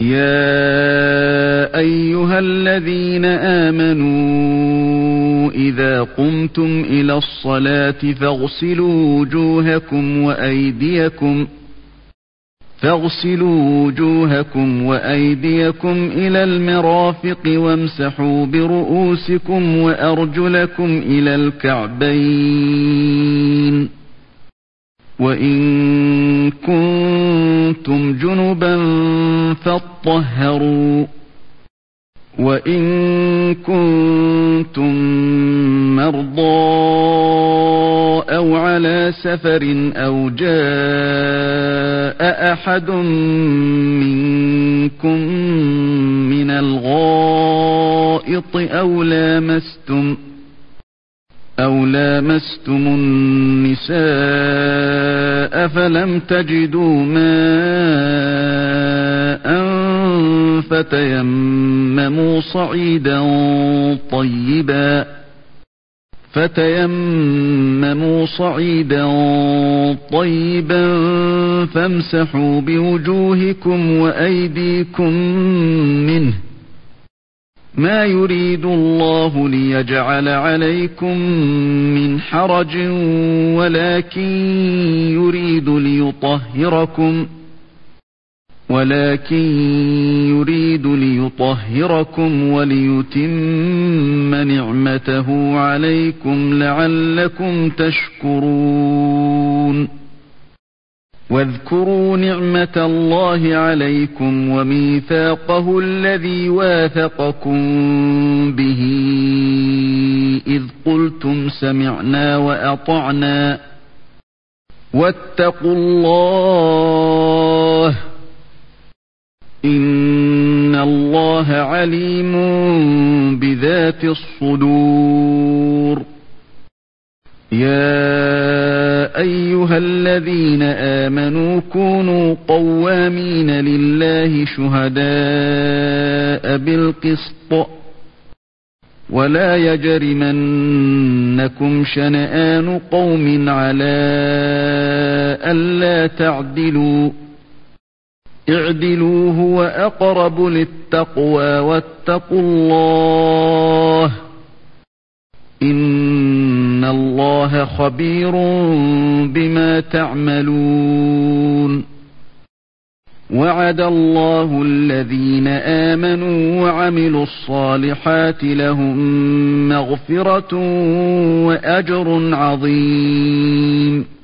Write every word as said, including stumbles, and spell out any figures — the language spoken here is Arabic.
يا أيها الذين آمنوا إذا قمتم إلى الصلاة فاغسلوا وجوهكم وأيديكم فاغسلوا وجوهكم وأيديكم إلى المرافق وامسحوا برؤوسكم وأرجلكم إلى الكعبين وإن كنتم جنبا فاطهروا وإن كنتم مرضى أو على سفر أو جاء أحد منكم من الغائط أو لامستم أو لامستم النساء فلم تجدوا ماء فتيمموا صعيدا طيبا فتيمموا صعيدا طيبا فامسحوا بوجوهكم وأيديكم منه ما يريد الله ليجعل عليكم من حرج ولكن يريد ليطهركم ولكن يريد ليطهركم وليتم نعمته عليكم لعلكم تشكرون واذكروا نعمة الله عليكم وميثاقه الذي واثقكم به إذ قلتم سمعنا وأطعنا واتقوا الله إن الله عليم بذات الصدور يا أيها الذين آمنوا كونوا قوامين لله شهداء بالقسط ولا يجرمنكم شنآن قوم على ألا تعدلوا اعدلوا هو أقرب للتقوى واتقوا الله إن الله خبير بما تعملون وعد الله الذين آمنوا وعملوا الصالحات لهم مغفرة وأجر عظيم